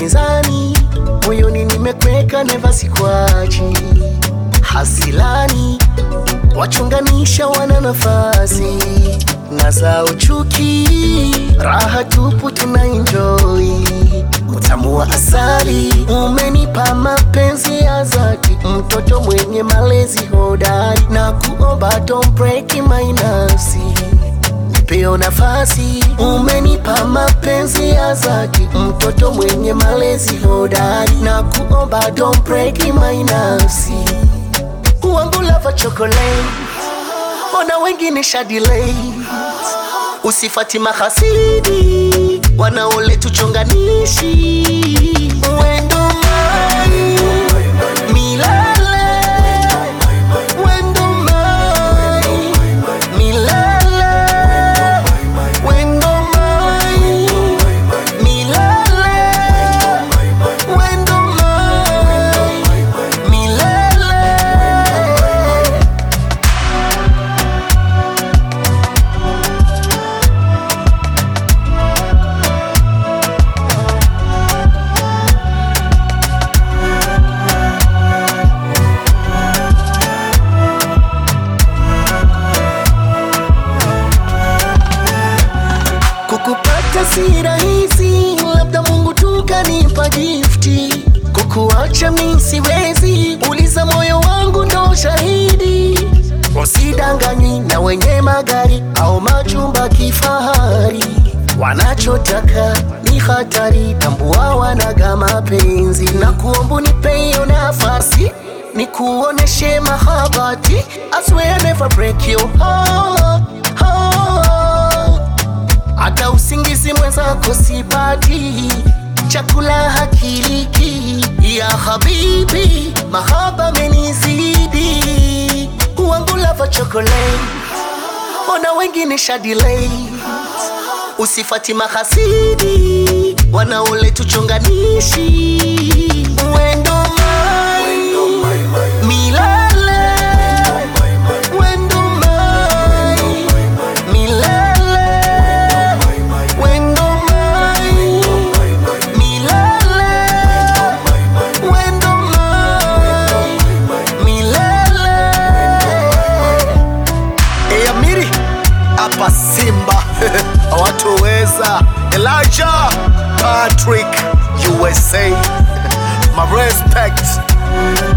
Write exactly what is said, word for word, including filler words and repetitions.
upinzani, moyoni nimekweka never sikwachi. Hasilani wachunganisha wana nafasi na za uchuki, raha tupu tuna enjoy. Utamu wa asali umenipa mapenzi ya dhati, mtoto mwenye malezi hodari, na kuomba don't break my nafsi. Nipeo nafasi, umenipa mapenzi ya dhati, mtoto mwenye malezi hodari, na kuomba don't break my nafsi. Wangu lava chocolate, ona wengine sha delay. Usifati mahasidi, wanaole tuchonganishi. Wendo mai, milele. Wendo mai, milele. Wendo mai, milele. Wendo mai, milele. Kukupata si rahisi, labda Mungu tukanipa gifti. Kukuacha mi siwezi, uliza moyo wangu ndo shahidi. Usidanganywi na wenye magari au majumba kifahari, wanachotaka ni hatari, tambua wanaga mapenzi. Na kuomba nipe hiyo nafasi, nikuoneshe mahabati. I swear I never break your heart, heart. Hata usingizi mwenzako sipati, chakula hakiliki. Ya habibi, mahaba menizidi. Wangu lava chocolate, ona wengine sha delay. Usifati mahasidi, wanaole tuchonganishi. Wendo mai, milele. Wendo mai, milele. Wendo mai, milele. Wendo mai, milele. Hey Amiri, hapa Simba hawatoweza. Elijah Patrick U S A, my respect.